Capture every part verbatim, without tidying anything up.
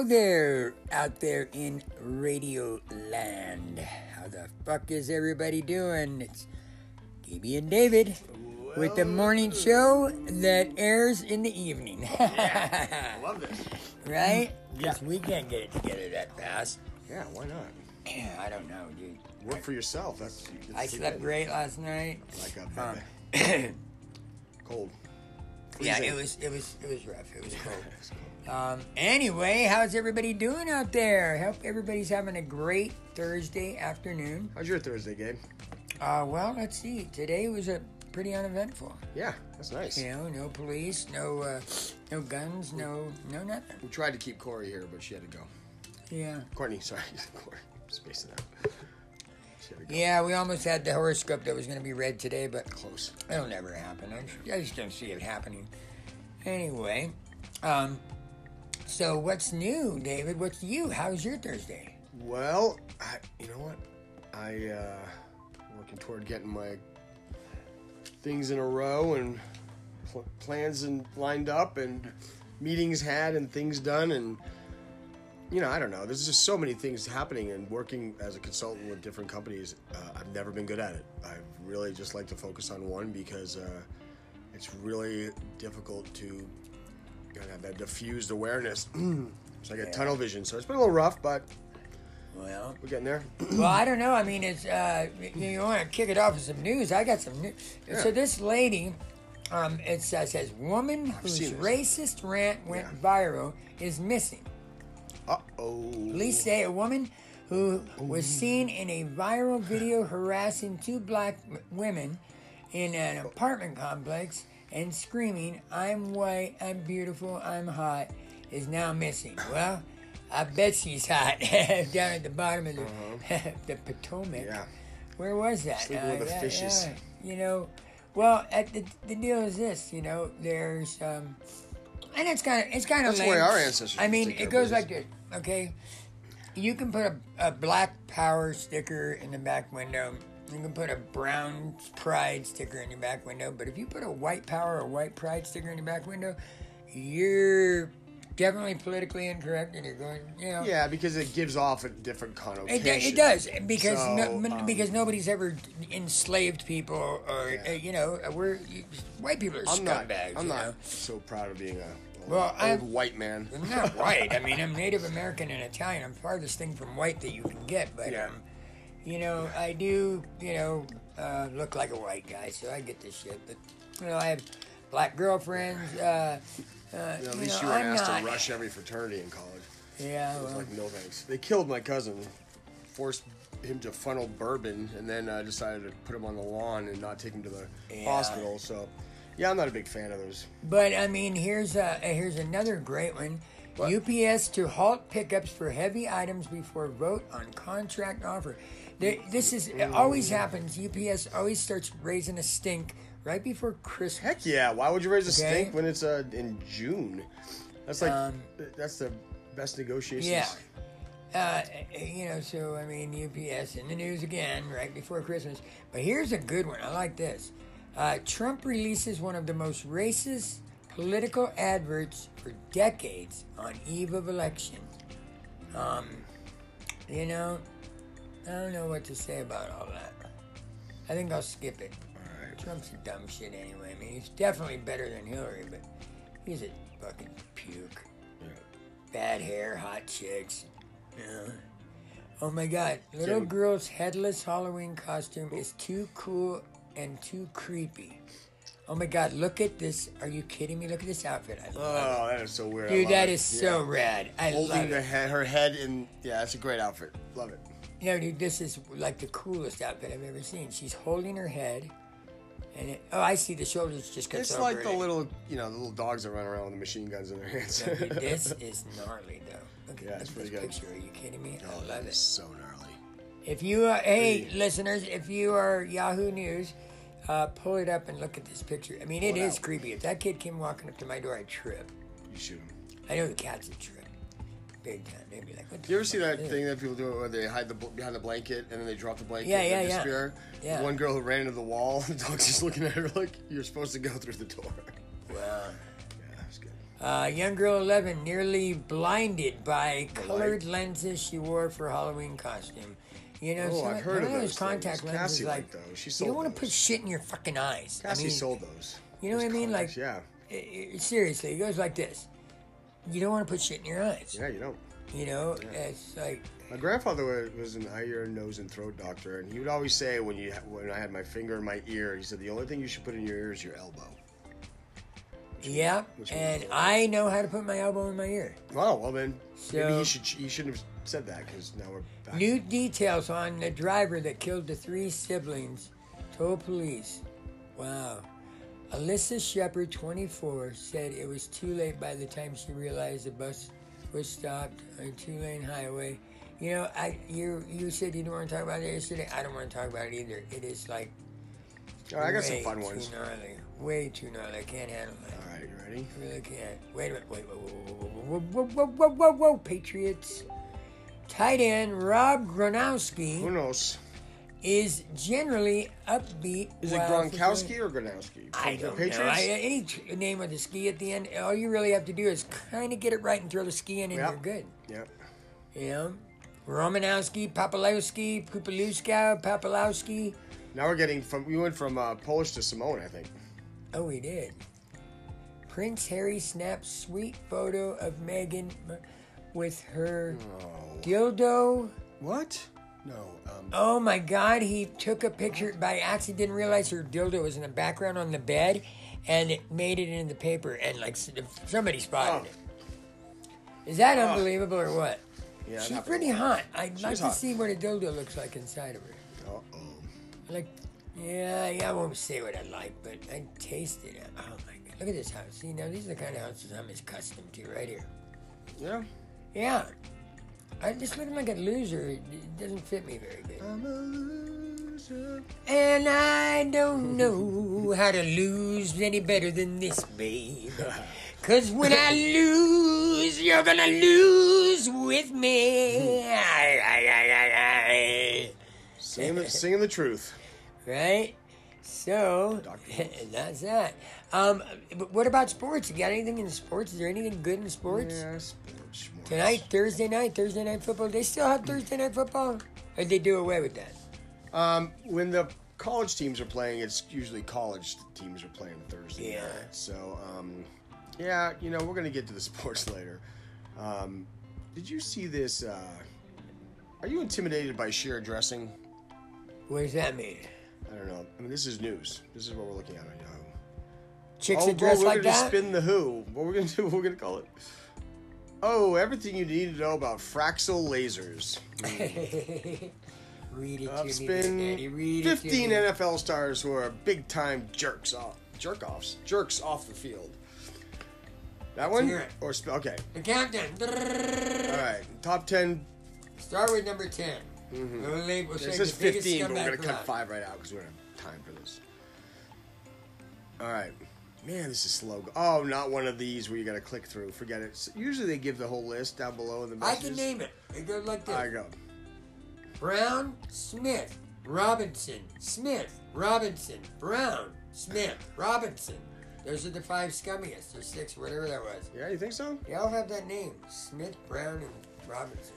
there, out there in Radio Land. How the fuck is everybody doing? It's Gaby and David well, with the morning show that airs in the evening. Yeah, I love this. Right? Yeah. Because we can't get it together that fast. Yeah, why not? Yeah, I don't know, dude. Work for yourself. That's. that's I slept great last night. Like a Um, baby. Cold. yeah, Freezing. it was it was it was rough. It was cold. Um, anyway, how's everybody doing out there? Hope everybody's having a great Thursday afternoon. How's your Thursday, Gabe? Uh, well, let's see. Today was a pretty uneventful. Yeah, that's nice. You know, no police, no uh, no guns, no no nothing. We tried to keep Corey here, but she had to go. Yeah. Courtney, sorry. Corey. I'm spacing out. She had to go. Yeah, we almost had the horoscope that was going to be read today, but Close. it'll never happen. I just, I just don't see it happening. Anyway, um, so what's new, David? What's you? How's your Thursday? Well, I, you know what? I uh working toward getting my things in a row and pl- plans and lined up and meetings had and things done, and you know, I don't know. There's just so many things happening, and working as a consultant with different companies, uh, I've never been good at it. I really just like to focus on one because uh, it's really difficult to you know, have that diffused awareness. It's like a Yeah. tunnel vision. So it's been a little rough, but Well, we're getting there. well, I don't know. I mean, it's uh, you, you want to kick it off with some news? I got some news. Yeah. So this lady, um, it says, says woman whose seen this. racist rant went Yeah. viral is missing. Uh-oh. Police say a woman who was seen in a viral video harassing two black m- women in an apartment complex and screaming, "I'm white, I'm beautiful, I'm hot," is now missing. Well, I bet she's hot down at the bottom of the, the Potomac. Yeah. Where was that? Sleeping with the yeah, fishes. yeah. You know, well, at the, the deal is this, you know, there's, um, and it's kind of, it's kind of That's the lame. way our ancestors I mean, took care it of goes business. like this, okay? You can put a, a black power sticker in the back window. You can put a brown pride sticker in your back window. But if you put a white power or white pride sticker in your back window, you're definitely politically incorrect, and you're going, you know. Yeah, because it gives off a different It, connotation. it does because So, no, um, because nobody's ever enslaved people or Yeah. uh, you know we're white people are I'm not. scumbags. I'm you not know? so proud of being a old, Well, old I'm- white man. I'm not white. I mean, I'm Native American and Italian. I'm farthest thing from white that you can get. But, Yeah. um, you know, I do, you know, uh, look like a white guy, so I get this shit. But, you know, I have black girlfriends. Uh, uh, You know, at you least know, you were I'm asked not, to rush every fraternity in college. Yeah, I was well, like, no thanks. They killed my cousin, forced him to funnel bourbon, and then uh, decided to put him on the lawn and not take him to the Yeah. hospital. So, yeah, I'm not a big fan of those. but I mean, here's uh, here's another great one. What? U P S to halt pickups for heavy items before vote on contract offer. There, this is it always happens. U P S always starts raising a stink right before Christmas. Heck yeah! Why would you raise a Okay. stink when it's uh, in June? That's like Um, that's the best negotiations. Yeah. Uh, you know, so, I mean, U P S in the news again right before Christmas. But here's a good one. I like this. Uh, Trump releases one of the most racist political adverts for decades on eve of election. Um, you know, I don't know what to say about all that. I think I'll skip it. All right. Trump's a dumb shit anyway. I mean, he's definitely better than Hillary, but he's a fucking puke. Yeah. Bad hair, hot chicks. Yeah. Oh my god. Little Jim. girl's headless Halloween costume is too cool and too creepy. Oh my god, look at this. Are you kidding me? Look at this outfit. I love Oh, that is so weird. it. I Dude, love that it. is so Yeah. rad. I Holding love the it. head, her head in. Yeah, that's a great outfit. Love it. No, dude, this is like the coolest outfit I've ever seen. She's holding her head. And it, oh, I see the shoulders just cuts It's over like the it. little, you know, the little dogs that run around with the machine guns in their hands. No, dude, this is gnarly, though. Look Yeah, at it's this pretty good. picture. Are you kidding me? Oh, I that love is it. so gnarly. If you are, hey, Hey. listeners, if you are Yahoo News, uh, pull it up and look at this picture. I mean, Pull it it is out. creepy. If that kid came walking up to my door, I'd trip. You shoot him. I know the cats would trip. Big time. They'd be like, what the You ever fuck see that is this? thing that people do where they hide the bl- behind the blanket and then they drop the blanket Yeah, and yeah, they yeah. disappear? Yeah. The one girl who ran into the wall, the dog's just looking at her like, you're supposed to go through the door. Wow. Yeah, that's good. Uh, young girl eleven nearly blinded by The colored light. lenses she wore for Halloween costume. You know, Oh, some, I've heard one of those those contact things. lenses. Cassie Like liked those. She you sold don't want to those. put shit in your fucking eyes. Cassie I mean, sold those. you know what I Those mean? Like, contacts, yeah. i- i- seriously, it goes like this. You don't want to put shit in your eyes. Yeah, you don't. You know, Yeah. it's like My grandfather was an ear, nose, and throat doctor, and he would always say when you when I had my finger in my ear, he said the only thing you should put in your ear is your elbow. yeah, which and means- I know how to put my elbow in my ear. Wow, well then maybe So- he should he shouldn't have said that because now we're back. New details on the driver that killed the three siblings told police. Wow. Alyssa Shepard, twenty-four, said it was too late by the time she realized the bus was stopped on a two-lane highway. You know, I you you said you didn't want to talk about it yesterday. I don't want to talk about it either. It is like All right, I got some way fun too ones. gnarly. Way too gnarly. I can't handle that. All right, you ready? I really can't. Wait a minute. Wait, whoa, whoa, whoa, whoa, whoa, whoa, whoa, whoa, Patriots. Tight end Rob Gronkowski Who knows? is generally upbeat. Is it while Gronkowski or Gronowski? I From the don't know. Patriots? I, any t- name with a ski at the end, all you really have to do is kind of get it right and throw the ski in, and Yep. you're good. Yep. You know, Romanowski, Papalowski, Pupalewska, Papalowski. Now we're getting from we went from uh, Polish to Samoan, I think. Oh, we did. Prince Harry snaps sweet photo of Meghan with her Oh. dildo. What? No. Um, Oh my God, he took a picture by accident, didn't realize her dildo was in the background on the bed, and it made it in the paper, and like s- somebody spotted Oh. it. Is that unbelievable or what? yeah, She's not pretty hot. I'd like is to hot. see what a dildo looks like inside of her. Uh oh. Like, yeah, yeah, I won't say what I like, but I tasted it. Oh my God, look at this house. See, now these are the kind of houses I'm accustomed to right here. Yeah. Yeah. I just looking like a loser. It it doesn't fit me very good. I'm a loser. And I don't know how to lose any better than this, babe. Cause when I lose, you're gonna lose with me. Ay, ay, ay, ay, ay. Singing the, singing the truth. Right? So, Doctor Who. that's that. Um, but what about sports? You got anything in sports? Is there anything good in sports? Yeah, sports. schmorts. Tonight, Thursday night, Thursday night football. They still have Thursday night football? Or did they do away with that? Um, when the college teams are playing, it's usually college teams are playing Thursday Yeah. night. So, um, yeah, you know, we're going to get to the sports later. Um, did you see this? Uh, are you intimidated by sheer dressing? What does that mean? I don't know. I mean, this is news. This is what we're looking at on Yahoo. Chicks Oh, that dress bro, we're like gonna that? spin the Who. What we're gonna do? We're gonna call it. Oh, everything you need to know about Fraxel lasers. Read it to me, Daddy. Upspin. Read it to Fifteen me. N F L stars who are big time jerks off, jerk offs, jerks off the field. That one hear it. or sp- okay. The countdown. All right, top ten. Start with number ten. Mm-hmm. We'll leave- we'll It say says the biggest fifteen, but we're scumbag gonna cut allowed. five right out because we don't have time for this. All right. Man, this is slow. Oh, not one of these where you got to click through. Forget it. So usually they give the whole list down below in the I messages. can name it. It goes like this. I go. Brown, Smith, Robinson, Smith, Robinson, Brown, Smith, Robinson. Those are the five scummiest, or six, whatever that was. Yeah, you think so? They all have that name. Smith, Brown, and Robinson.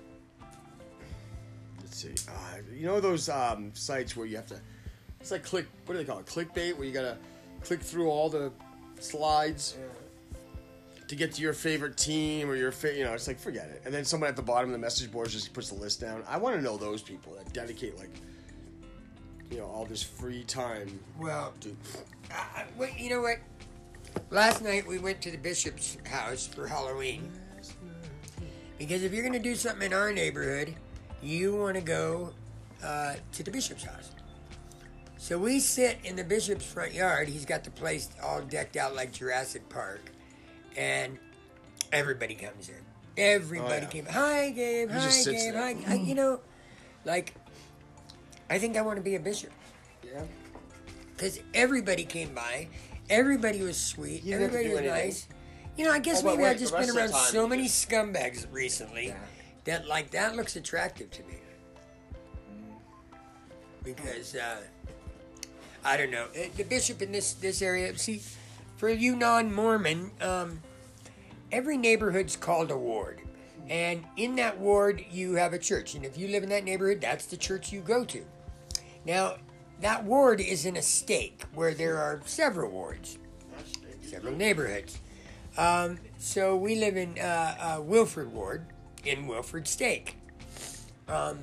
Let's see. Uh, you know those um, sites where you have to. It's like click. What do they call it? Clickbait, where you gotta click through all the slides to get to your favorite team or your fa- you know. It's like forget it. And then someone at the bottom of the message board just puts the list down. I want to know those people that dedicate like, you know, all this free time. Well, to uh, wait, you know what? Last night we went to the bishop's house for Halloween. Because if you're going to do something in our neighborhood, you want to go uh, to the bishop's house. So we sit in the bishop's front yard. He's got the place all decked out like Jurassic Park. And everybody comes in. Everybody Oh, yeah. came. Hi, Gabe. He Hi, just sits Gabe. there. Hi. I, you know, like, I think I want to be a bishop. yeah. Because everybody came by. Everybody was sweet. You didn't have to Everybody do was anything. nice. You know, I guess Oh, but maybe wait, I've just the been rest of around the time so you many just- scumbags recently Yeah. that, like, that looks attractive to me. Because, uh, I don't know. Uh, The bishop in this, this area, see, for you non-Mormon, um, every neighborhood's called a ward. And in that ward, you have a church. And if you live in that neighborhood, that's the church you go to. Now, that ward is in a stake where there are several wards, several neighborhoods. Um, so we live in uh, uh, Wilford Ward in Wilford Stake. Um,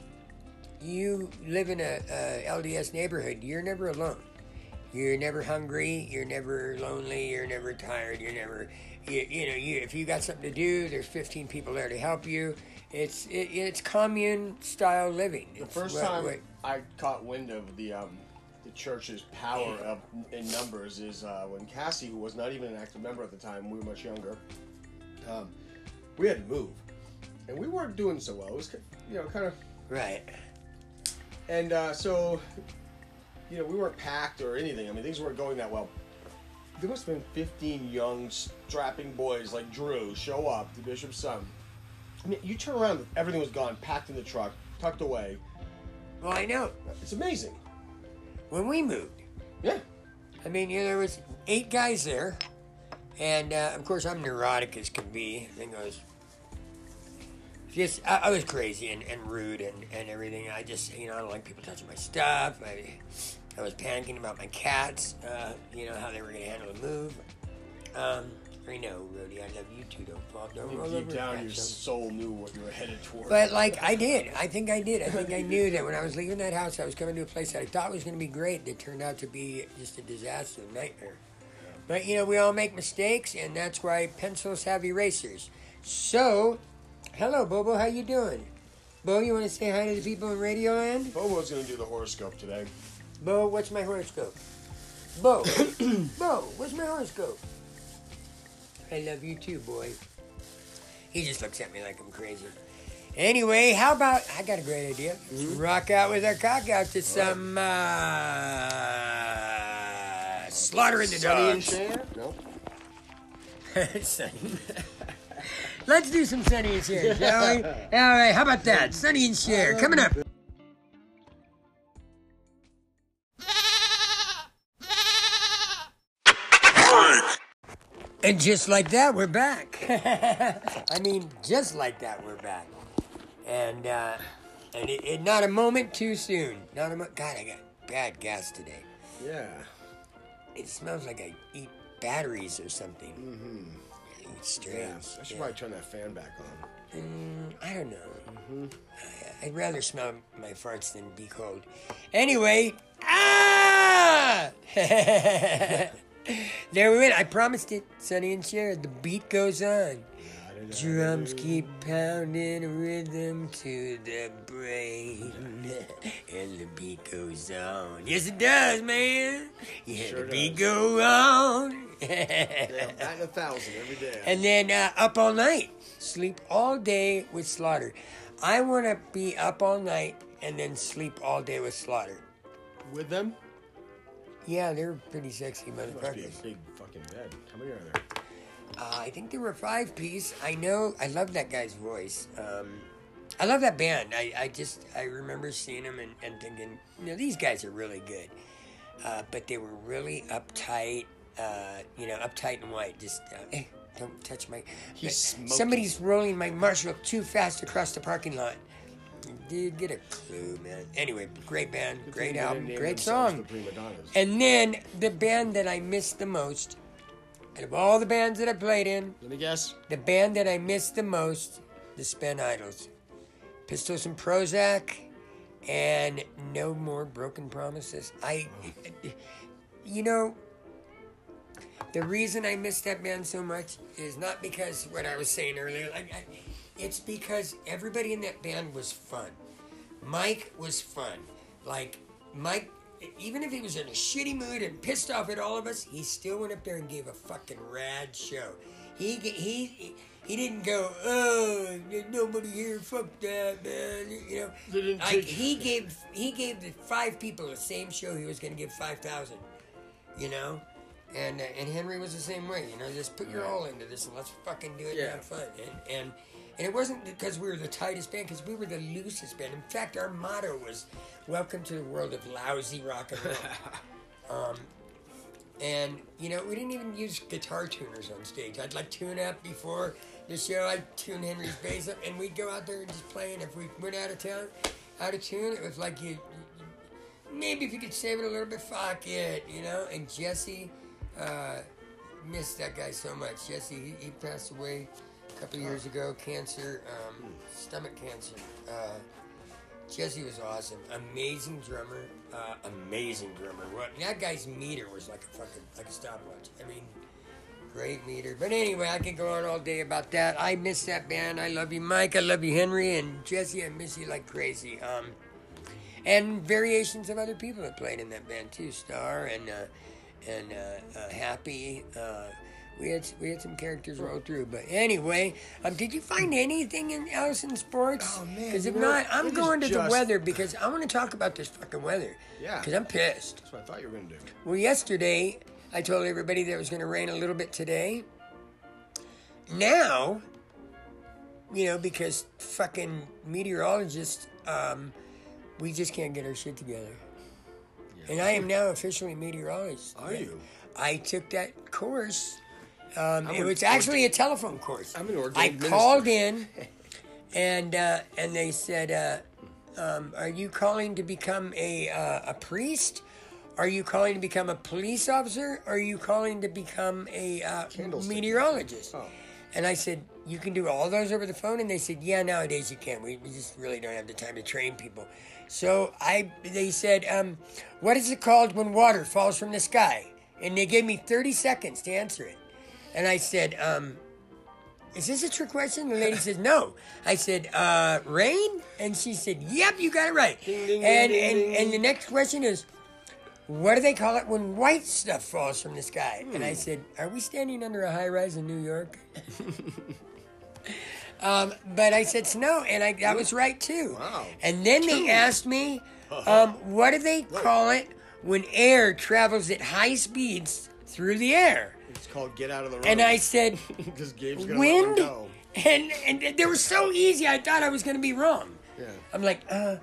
you live in a, a L D S neighborhood, you're never alone. You're never hungry, you're never lonely, you're never tired, you're never, you, you know, you, if you got something to do, there's fifteen people there to help you. It's it, it's commune-style living. The It's first what- time what- I caught wind of the um, the church's power of, in numbers is uh, when Cassie, who was not even an active member at the time, we were much younger, um, we had to move. And we weren't doing so well. It was, you know, kind of... Right. And uh, so, you know, we weren't packed or anything. I mean, things weren't going that well. There must have been fifteen young, strapping boys like Drew show up, the bishop's son. I mean, you turn around, everything was gone, packed in the truck, tucked away. Well, I know. It's amazing. When we moved, Yeah. I mean, you know, there was eight guys there. And, uh, of course, I'm neurotic as can be. I think I was... Just, I, I was crazy and, and rude and, and everything. I just, you know, I don't like people touching my stuff. I, I was panicking about my cats, uh, you know, how they were going to handle the move. Um, I know, Rudy, I love you too. Don't fall, don't roll Deep over. down, the your cat, soul knew what you were headed toward. But, like, I did. I think I did. I think I knew that when I was leaving that house, I was coming to a place that I thought was going to be great. That turned out to be just a disaster, a nightmare. But, you know, we all make mistakes, and that's why pencils have erasers. So... Hello, Bobo. How you doing? Bo, you want to say hi to the people in Radio Land? Bobo's going to do the horoscope today. Bo, what's my horoscope? Bo, Bo, what's my horoscope? I love you too, boy. He just looks at me like I'm crazy. Anyway, how about... I got a great idea. Let's Mm-hmm. rock out with our cock out to some... Uh, slaughter in the Sonny and dogs. Cher? No. Sonny. Let's do some Sonny and Cher, shall we? All right, how about that? Sonny and Cher, coming up. And just like that, we're back. I mean, just like that, we're back. And uh, and it, it, not a moment too soon. Not a mo- God, I got bad gas today. Yeah. It smells like I eat batteries or something. Mm-hmm. It's strange. Yeah. I should Yeah. probably turn that fan back on. Mm, I don't know. Mm-hmm. I, I'd rather smell my farts than be cold. Anyway, ah! There we went. I promised it, Sonny and Cher. The beat goes on. Drums keep pounding a rhythm to the brain, and the beat goes on. Yes, it does, man. Yeah, Sure the beat does. go on. Yeah, batting a thousand every day. And then uh, up all night. Sleep all day with Slaughter. I want to be up all night and then sleep all day with Slaughter. With them? Yeah, they're pretty sexy Must be a motherfuckers. big fucking bed. How many are there? Uh, I think they were five piece. I know. I love that guy's voice. Um, I love that band. I, I just I remember seeing them and, and thinking, you know, these guys are really good. Uh, but they were really uptight. Uh, you know, uptight and white. Just uh, eh, don't touch my. He's smoking. Somebody's rolling my Marshall too fast across the parking lot. Dude, get a clue, man. Anyway, great band, Good great thing they album, didn't name great themselves song. The Prima Donnas. And then the band that I missed the most, out of all the bands that I played in, Let me guess. the band that I missed the most, the Spent Idols. Pistols and Prozac, and No More Broken Promises. I, you know, the reason I missed that band so much is not because what I was saying earlier. I, I, it's because everybody in that band was fun. Mike was fun. Like, Mike, even if he was in a shitty mood and pissed off at all of us, he still went up there and gave a fucking rad show. He he he didn't go, oh, there's nobody here, fuck that, man. You know, They didn't like, take- he gave he gave the five people the same show he was going to give five thousand. You know, and uh, and Henry was the same way. You know, just put your all into this and let's fucking do it and Yeah. have fun. And and and it wasn't because we were the tightest band, because we were the loosest band. In fact, our motto was "Welcome to the world of lousy rock and roll." um, And, you know, we didn't even use guitar tuners on stage. I'd like tune up before the show. I'd tune Henry's bass up, and we'd go out there and just play. And if we went out of town, out of tune, it was like you, you maybe if you could save it a little bit, fuck it, you know? And Jesse, uh, missed that guy so much. Jesse, he, he passed away a couple of years ago, cancer, um, stomach cancer. Uh, Jesse was awesome. Amazing drummer. Uh, amazing drummer. What that guy's meter was like a fucking like a stopwatch. I mean, great meter. But anyway, I could go on all day about that. I miss that band. I love you, Mike. I love you, Henry, and Jesse. I miss you like crazy. Um, and variations of other people that played in that band too. Star and uh, and uh, uh, Happy. Uh, We had we had some characters roll through, but anyway, um, did you find anything in else in sports? Oh man! Because if you know, not, I'm going to just... the weather because I want to talk about this fucking weather. Yeah. Because I'm pissed. That's what I thought you were going to do. Well, yesterday I told everybody that it was going to rain a little bit today. Now, you know, because fucking meteorologists, um, we just can't get our shit together. Yeah. And I am now officially a meteorologist. Are you? I took that course. Um, it an was actually a telephone course. I'm an ordained I minister. called in, and uh, and they said, uh, um, "Are you calling to become a uh, a priest? Are you calling to become a police officer? Or are you calling to become a uh, meteorologist?" Oh. And I said, "You can do all those over the phone." And they said, "Yeah, nowadays you can. We, we just really don't have the time to train people." So I, they said, um, "What is it called when water falls from the sky?" And they gave me thirty seconds to answer it. And I said, um, is this a trick question? The lady said, no. I said, uh, rain? And she said, yep, you got it right. Ding, ding, and, ding, and, ding, and the next question is, what do they call it when white stuff falls from the sky? Hmm. And I said, are we standing under a high rise in New York? um, but I said snow, and I, that was right too. Wow. And then they asked me, um, what do they call it when air travels at high speeds through the air? It's called Get Out of the Road. And I said, because Gabe's gonna wind? let him go. And, and they were so easy, I thought I was going to be wrong. Yeah. I'm like, uh,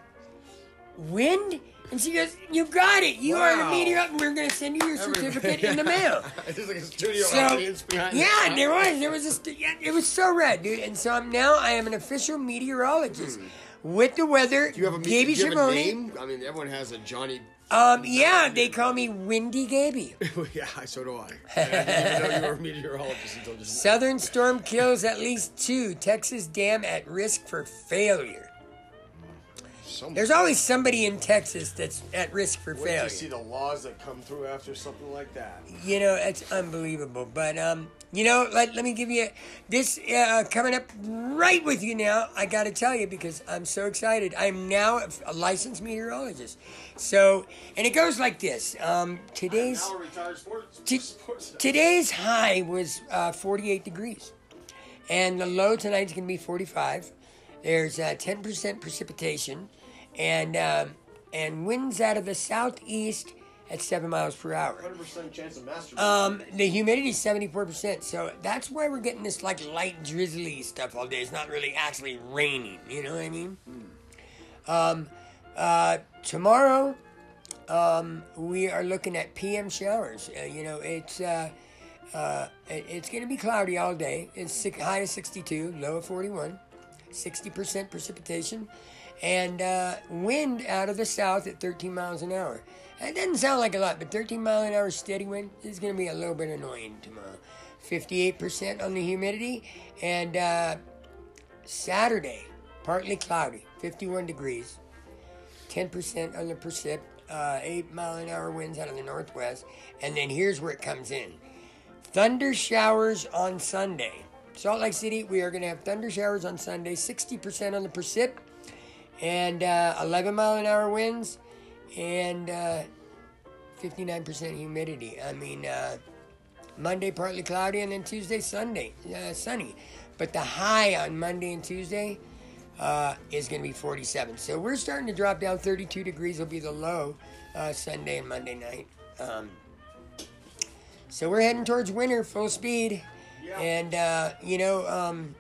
wind? And she goes, you got it. You Wow. are the meteorologist. And we're going to send you your certificate in the mail. There's like a studio So, audience behind yeah, the there was. There was a st- yeah, it was so rad, dude. And so I'm now I am an official meteorologist. Hmm. With the weather, Do you have a, Gaby do you have a Schiavone. name? I mean, everyone has a Johnny... Um, yeah, they call me Windy Gaby. Yeah, so do I. I didn't even know you were a meteorologist until just Southern storm kills at least two. Texas dam at risk for failure. Some, There's always somebody in Texas that's at risk for wait failure. to see the laws that come through after something like that. You know, it's unbelievable. But, um, you know, let, let me give you this uh, coming up right with you now. I got to tell you because I'm so excited. I'm now a licensed meteorologist. So, and it goes like this. Um, today's I'm now a retired sports, t- sports today's high was uh, forty-eight degrees. And the low tonight's going to be forty-five. There's uh, ten percent precipitation. And um, and winds out of the southeast at seven miles per hour. one hundred percent chance of masturbation. Um, the humidity is seventy-four percent, so that's why we're getting this like light drizzly stuff all day. It's not really actually raining, you know what I mean? Mm. Um, uh, tomorrow, um, we are looking at P M showers. Uh, you know, it's uh, uh, it, it's going to be cloudy all day. It's six, high of sixty-two, low of forty-one, sixty percent precipitation. And uh, wind out of the south at thirteen miles an hour. That doesn't sound like a lot, but thirteen mile an hour steady wind is going to be a little bit annoying tomorrow. fifty-eight percent on the humidity. And uh, Saturday, partly cloudy, fifty-one degrees. ten percent on the precip, uh, eight mile an hour winds out of the northwest. And then here's where it comes in. Thunder showers on Sunday. Salt Lake City, we are going to have thunder showers on Sunday, sixty percent on the precip. And uh, eleven mile an hour winds, and uh, fifty-nine percent humidity. I mean, uh, Monday partly cloudy, and then Tuesday, Sunday, uh, sunny. But the high on Monday and Tuesday uh, is going to be forty-seven. So we're starting to drop down. thirty-two degrees will be the low uh, Sunday and Monday night. Um, so we're heading towards winter, full speed. Yeah. And, uh, you know... Um,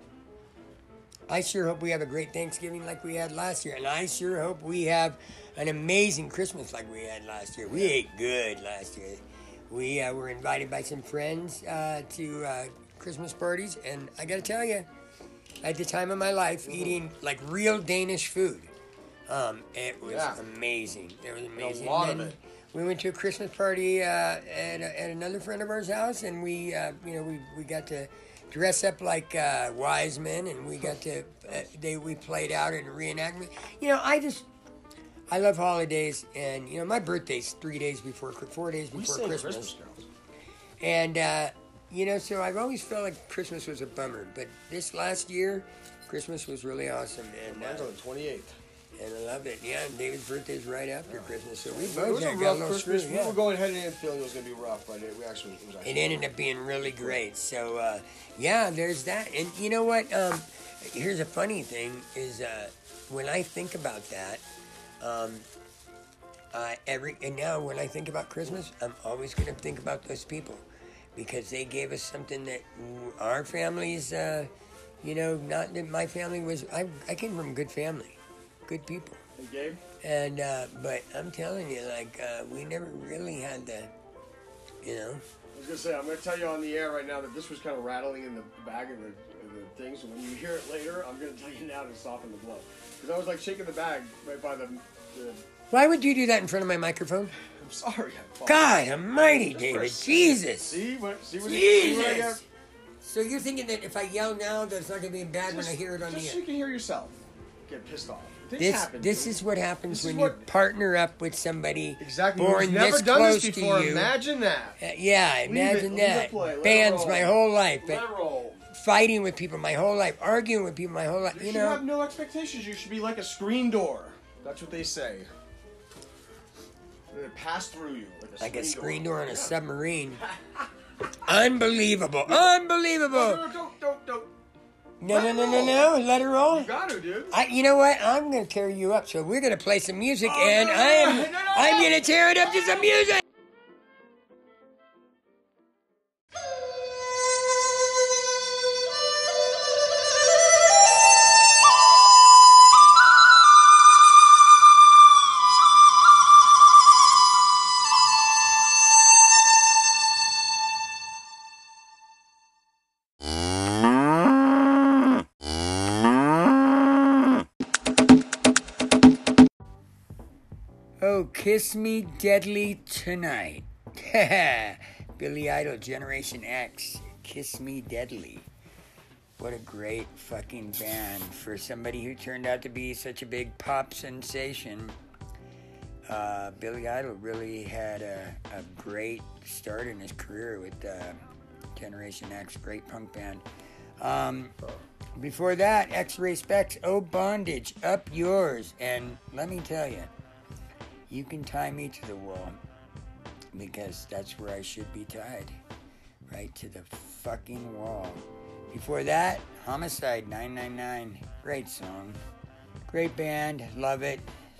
I sure hope we have a great Thanksgiving like we had last year. And I sure hope we have an amazing Christmas like we had last year. We ate good last year. we uh, were invited by some friends uh, to uh, Christmas parties, and I got to tell you, at the time of my life, eating like real Danish food, um, it was Yeah. amazing. It was amazing. A lot And of then it. We went to a Christmas party uh, at, at another friend of ours' house, and we, uh, you know, we, we got to dress up like uh, wise men, and we got to uh, they we played out in a reenactment. You know, I just I love holidays, and you know, my birthday's three days before, four days We before sang Christmas, Christmas carols. and uh, you know, so I've always felt like Christmas was a bummer, but this last year, Christmas was really awesome, and Mine's uh, on the twenty-eighth. and I loved it. Yeah, and David's birthday's right after Christmas, so we It both was a had got a rough little Christmas. screwed. We Yeah. were going heading in feeling it was going to be rough, but it, we actually, it was actually It ended up being really great. So, uh, yeah, there's that. And you know what? Um, here's a funny thing is uh, when I think about that, um, uh, every and now when I think about Christmas, I'm always going to think about those people because they gave us something that our families, uh, you know, not that my family was. I, I came from a good family, good people. Hey, Gabe? And, uh, but I'm telling you, like, uh, we never really had the, you know. I was going to say, I'm going to tell you on the air right now that this was kind of rattling in the bag of the, of the thing, so when you hear it later, I'm going to tell you now to soften the blow. Because I was like shaking the bag right by the... the Why would you do that in front of my microphone? I'm sorry. I God almighty, Just for a David. second. Jesus. See what, see what, see what I got? Jesus. So you're thinking that if I yell now, that's not going to be bad when I Just- hear it on just the so air? you can hear yourself get pissed off. Things This happen. this is what happens This is when what- you partner up with somebody exactly. born We've never this done close this before. to you. Imagine that. Uh, yeah, Leave it- imagine leave it that. play, let it Bands roll. my whole life, Let but it roll. fighting with people my whole life, arguing with people my whole life. You, You should know, have no expectations. You should be like a screen door. That's what they say. They pass through you like a like screen a screen door on a Yeah. submarine. Unbelievable, No, unbelievable. no, don't, don't, don't. No, no, no, no, no. Let her roll. You got to, dude. I, you know what? I'm going to tear you up. So we're going to play some music, Oh, and no, no, I am, no, no, no, I'm no. going to tear it up to some music. Oh, Kiss Me Deadly Tonight. Billy Idol, Generation X. Kiss Me Deadly. What a great fucking band for somebody who turned out to be such a big pop sensation. Uh, Billy Idol really had a, a great start in his career with uh, Generation X, great punk band. Um, before that, X-Ray Specs, Oh Bondage, Up Yours. And let me tell you, you can tie me to the wall because that's where I should be tied. Right to the fucking wall. Before that, Homicide nine nine nine. Great song. Great band. Love it.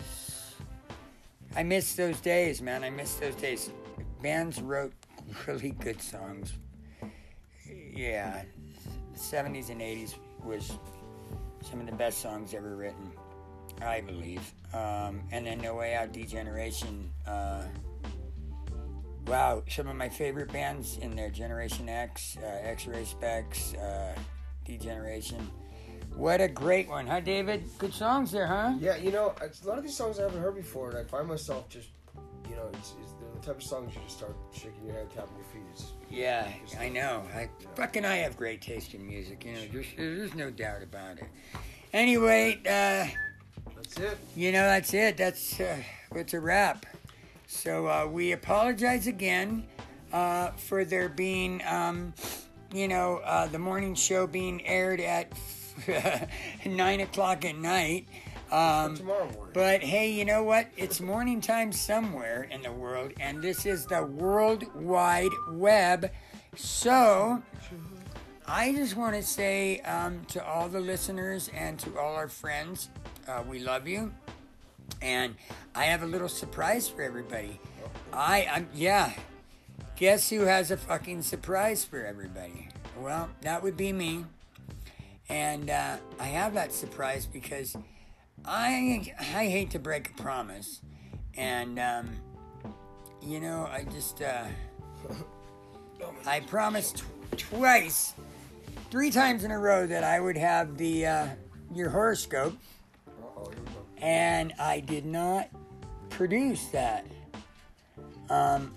I miss those days, man. I miss those days. Bands wrote really good songs. Yeah. The seventies and eighties was some of the best songs ever written, I believe. Um, and then No Way Out, Degeneration. Uh, wow, some of my favorite bands in there: Generation X, uh, X-Ray Specs, uh, Degeneration. What a great one, huh, David? Good songs there, huh? Yeah, you know, it's, a lot of these songs I haven't heard before, and I find myself just, you know, it's, it's the type of songs you just start shaking your head, tapping your feet. It's, Yeah, I know. I fucking I have great taste in music. You know, there's, there's no doubt about it. Anyway, uh, that's it. you know, that's it. That's uh, it's a wrap. So uh, we apologize again uh, for there being, um, you know, uh, the morning show being aired at nine o'clock at night. Um, Tomorrow morning. but hey, you know what? It's morning time somewhere in the world, and this is the World Wide Web. So I just want to say um, to all the listeners and to all our friends, uh, we love you. And I have a little surprise for everybody. I, I'm, yeah. Guess who has a fucking surprise for everybody? Well, that would be me. And uh, I have that surprise because I I hate to break a promise. And, um, you know, I just, uh, I promised tw- twice, three times in a row that I would have the uh, your horoscope, Uh-oh, here we go. and I did not produce that. Um,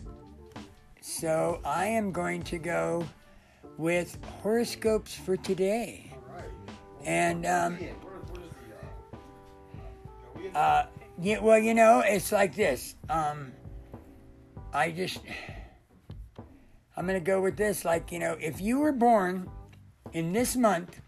so I am going to go with horoscopes for today. All right. And um, Where, where is the, uh, are we in- uh, yeah, well, you know, it's like this. Um, I just, I'm gonna go with this. Like, you know, if you were born in this month,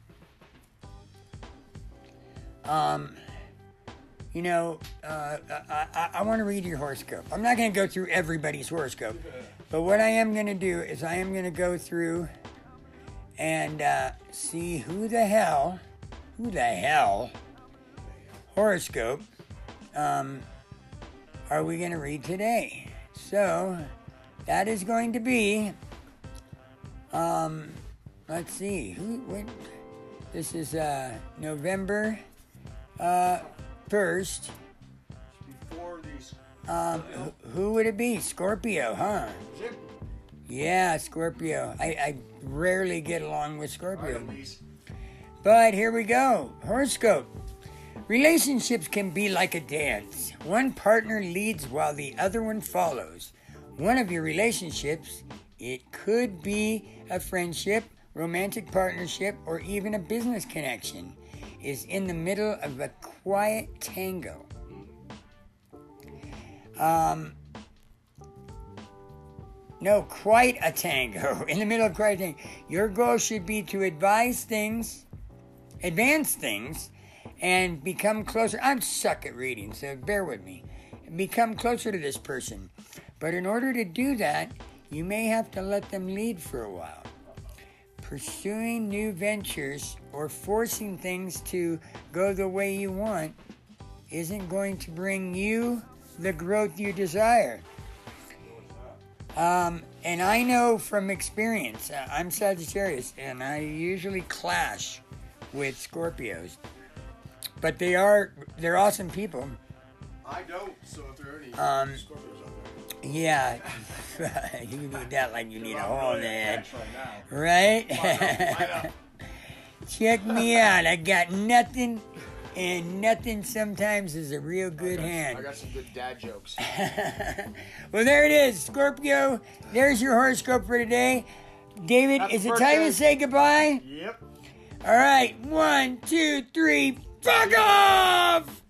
um, you know, uh, I, I, I want to read your horoscope. I'm not going to go through everybody's horoscope, but what I am going to do is I am going to go through and uh, see who the hell, who the hell horoscope um, are we going to read today. So that is going to be, um, let's see, who, what, this is uh, November uh, first. Before these. Um, who, who would it be? Scorpio, huh? Zip. Yeah, Scorpio. I, I rarely get along with All right, Scorpio. Elise. But here we go. Horoscope. Relationships can be like a dance. One partner leads while the other one follows. One of your relationships, it could be a friendship, romantic partnership, or even a business connection, is in the middle of a quiet tango. Um, no, quite a tango. In the middle of quite a tango. Your goal should be to advise things, advance things, and become closer. I'm suck at reading, so bear with me. Become closer to this person. But in order to do that, you may have to let them lead for a while. Pursuing new ventures or forcing things to go the way you want isn't going to bring you the growth you desire. Um, and I know from experience, uh, I'm Sagittarius, and I usually clash with Scorpios. But they are, they're awesome people. I don't, so if there are any Um, Scorpios out there. Yeah, you need that like you need a hole in the head, Right now. right? Line up. Check me out. I got nothing, and nothing sometimes is a real good I got, hand. I got some good dad jokes. Well, there it is, Scorpio. There's your horoscope for today. David, Happy is it birthday. time to say goodbye? Yep. All right, one, two, three, fuck off!